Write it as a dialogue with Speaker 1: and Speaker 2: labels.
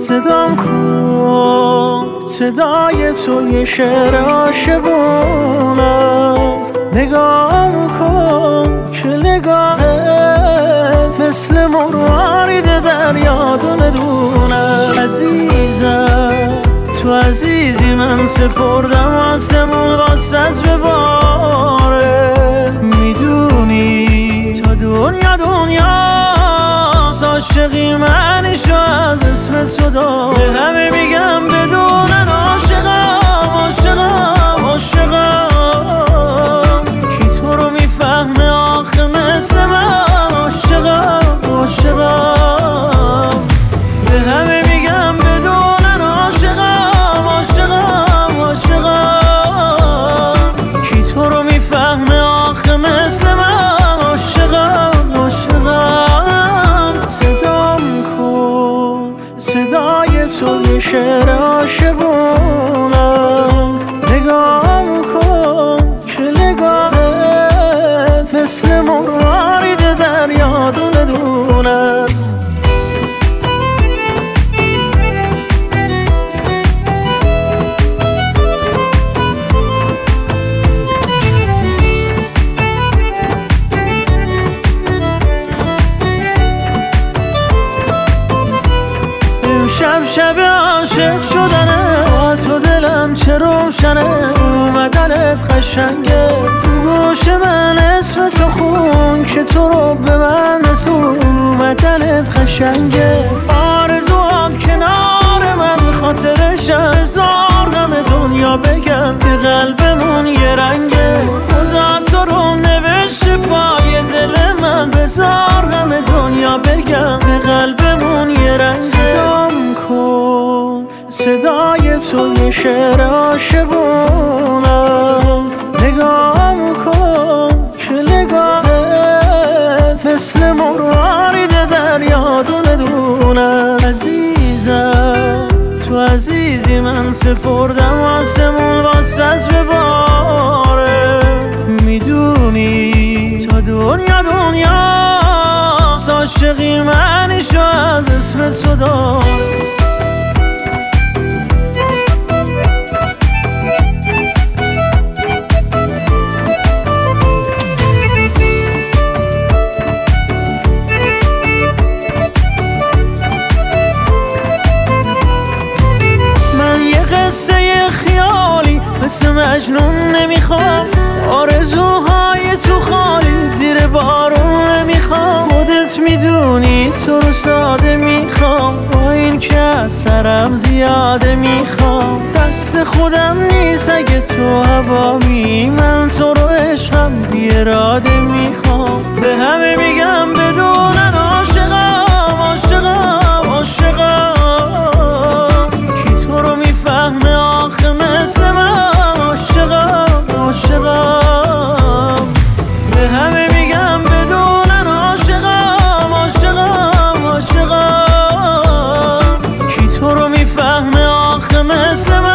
Speaker 1: صدام کن، صدای تو یه شعر عاشقون است. نگام کن که نگاهت مثل مروارید دریا دونه دونه. عزیزم تو عزیزی، من سپردم آسمون واسط بباره. میدونی تا دنیا دنیاست، عاشقی منیشو از اسم تو دار. به همه میگم بدونن عاشقم عاشقم عاشقم. کی تو رو میفهمه آخه مثل من؟ عاشقم عاشقم. به همه میگم بدونن عاشقم عاشقم عاشقم. کی تو رو میفهمه آخه مثل من؟ عاشقم عاشقم. صدام کن، صدای تو یه شعر عاشقون است. نگام کن که نگاهت مثل مروارید دریا دونه دونه است. شب شب عاشق شدنه، با تو دلم چه روشنه. اومدنت قشنگه، تو گوش من اسم تو خون که تو رو به من رسون. اومدنت قشنگه، آرزوات کنار من خاطرش هزار غم دنیا بگم که قلبمون یه رنگه. خدا تو رو نوشته پای دل من، بزار غم دنیا بگم که قلبمون یه رنگه. صدام کن، صدای تو یه شعر عاشقون است. نگام کن که نگاهت مثل مروارید دریا دونه دونه. عزیزم تو عزیزی، من سپردم آسمون واسط بباره. میدونی تا دنیا دنیاست، عاشقی منیشو از اسم تو دار. قصه خیالی مثل مجنون نمیخوام، آرزوهای تو خالی زیر بارون نمیخوام. خودت میدونی تو رو ساده میخوام، با این که اثرم زیاده میخوام. دست خودم نیست اگه تو هوامی، من تو رو عشقم بی اراده میخوام. به همه میگم بدونن عاشقم عاشقم عاشقم. کی تو رو میفهمه آخه مثل من؟ عاشقم عاشقم. به همه میگم بدونن عاشقم عاشقم عاشقم. کی تو رو میفهمه آخه مثل من؟